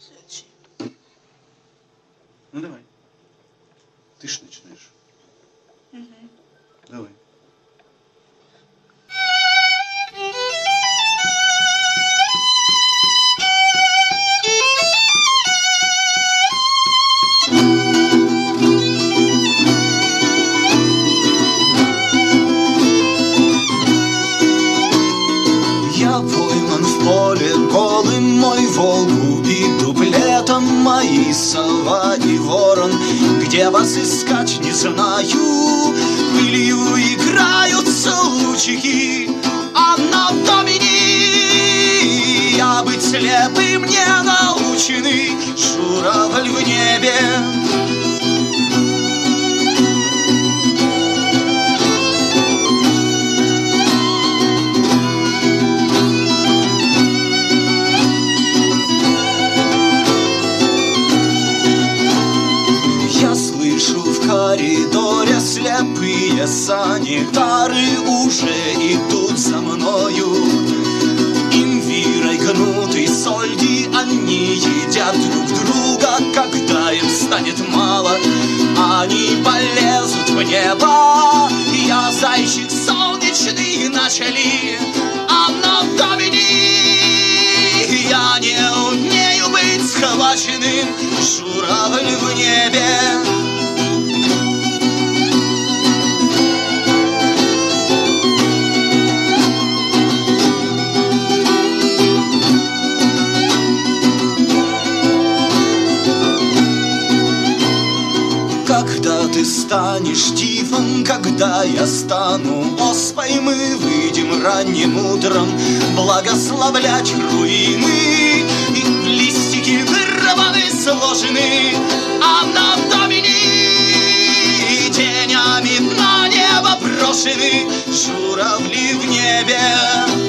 Следующий. Ну давай. Ты ж начинаешь. Угу. Давай. Я пойман в поле голым, мой Волгу и дуплетом мои сова и ворон. Где вас искать, не знаю, пылью играются лучики, а на домини я быть слепым не наученный журавль в небе. В коридоре слепые санитары уже идут за мною. Имбирой гнутый сольди они едят друг друга. Когда им станет мало, они полезут в небо. Я зайчик солнечный начали, а на домини я не умею быть схваченным журавль в небе. Когда ты станешь дивом, когда я стану оспой, мы выйдем ранним утром благословлять руины. И листики вырваны, сложены, а на домини тенями на небо брошены журавли в небе.